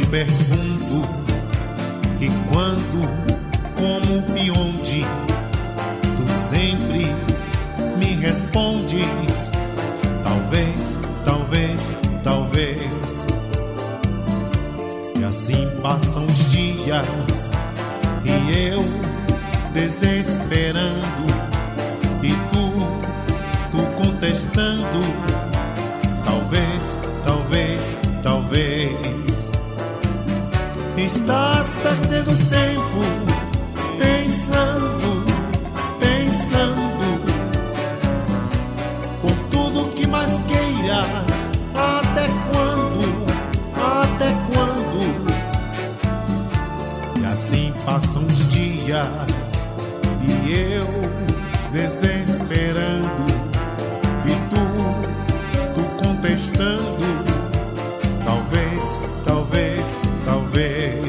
pergunto que quando, como e onde, tu sempre me respondes. Talvez, talvez, talvez. E assim passam os dias e eu desesperando e tu contestando. Talvez, talvez, talvez. Estás perdendo tempo pensando, pensando por tudo que mais queiras. Até quando, até quando? E assim passam os dias e eu desesperando e tu contestando. Talvez, talvez, talvez.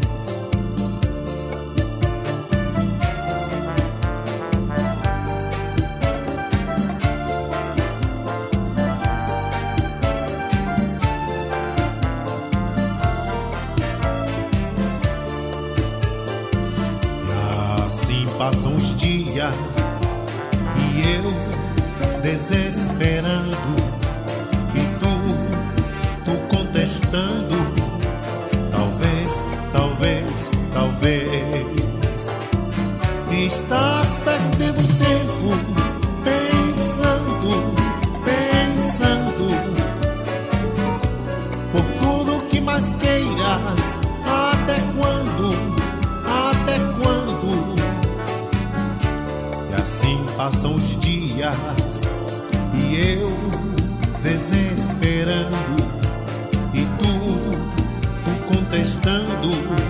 E assim passam os dias e eu desesperando e tu contestando. Talvez, talvez, talvez. Estás perdendo tempo pensando, pensando por tudo que mais queiras. Até quando, até quando? E assim passam os dias e eu desesperando e tu contestando.